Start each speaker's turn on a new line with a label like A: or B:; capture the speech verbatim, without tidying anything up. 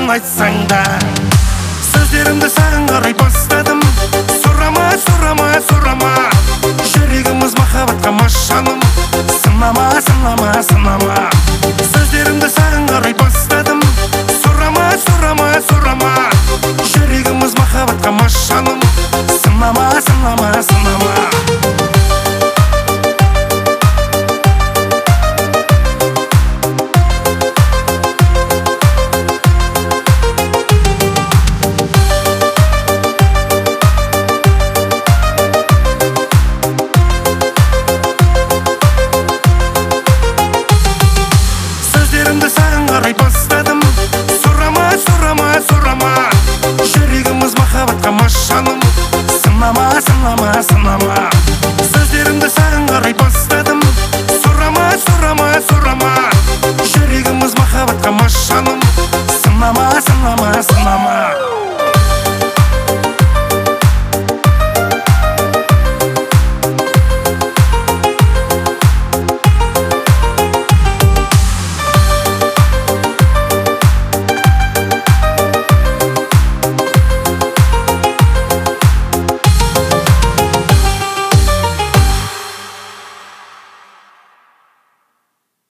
A: айтсаң да. Сөздерімді саған қарай бастадым. Сұрама, сұрама, сұрама, жүрегіміз махаббатқа мас жаным. Сынама, сынама, сынама, сөздерімді саған қарай бастадым. Сұрама, сұрама, сұрама, жүрегіміз махаббатқа мас жаным. Сынама, сынама, сынама. Саған қарай бастадым. Сұрама, сұрама, сұрама, жүрегіміз махаббатқа мас жаным. Сынама, сынама, сынама.